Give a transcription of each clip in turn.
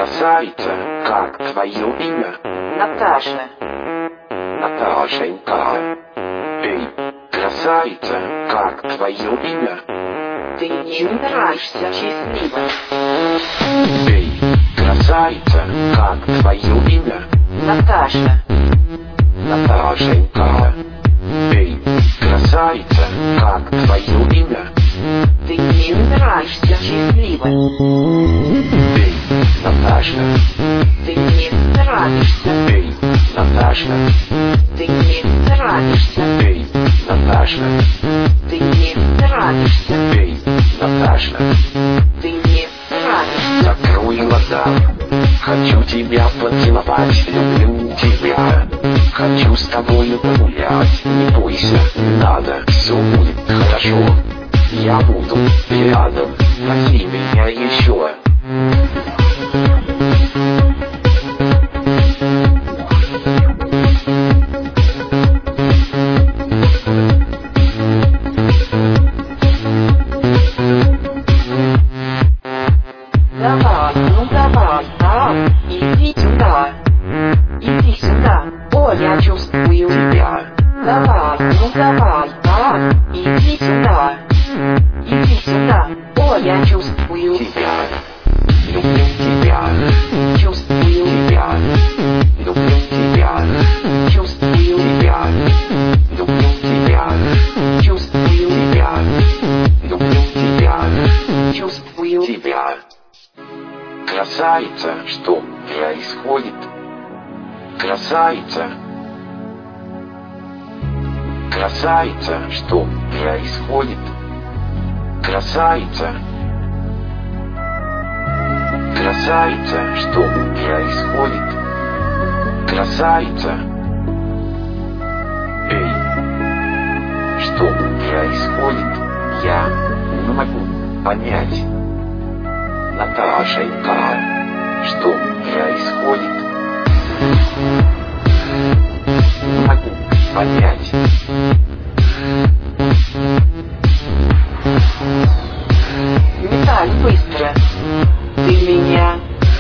Красавица, как твое имя? Наташа. Наташенька. Эй, красавица, как твое имя? Ты мне не нравишься, счастливо. Эй, красавица, как твое имя? Наташа. Наташенька. Эй, красавица, как твое имя? Ты мне не нравишься, счастливо. Эй, Наташа. Ты мне нравишься. Эй, Наташа. Ты мне нравишься. Эй, Наташа. Ты мне нравишься. Эй, Наташа. Ты мне нравишься. Закрой глаза. Хочу тебя поцеловать, люблю тебя. Хочу с тобою погулять. Не бойся, не надо, все будет хорошо. Я буду рядом, проси меня еще. Давай, ну давай, иди сюда. Иди сюда, о, я чувствую тебя. Давай, ну давай, иди сюда. Иди сюда, о, я чувствую Тебя, люблю тебя, чувствую тебя, люблю тебя, чувствую тебя, люблю тебя, чувствую тебя, люблю тебя, чувствую тебя. Красавица, что происходит? Красавица. Красавица, что происходит? Красавица. Красавица, что происходит? Красавица. Эй, что происходит? Я не могу понять. Наташенька, что происходит? Не могу понять. не так быстро. Ты меня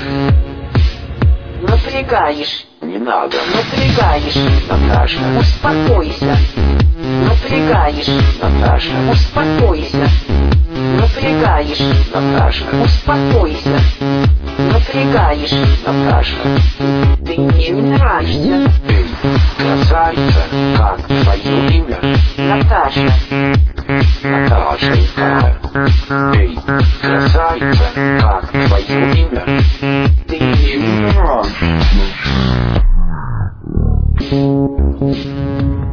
напрягаешь, Не надо, напрягаешь. Наташа, Успокойся. Напрягаешь, Наташа, успокойся. Напрягаешь, Наташа, успокойся. Напрягаешь, Наташа. ты мне не нравишься. Эй, красавица, как твое имя? Наташа. Наташенька. Эй, красавица, как твое имя? Ты мне не нравишься.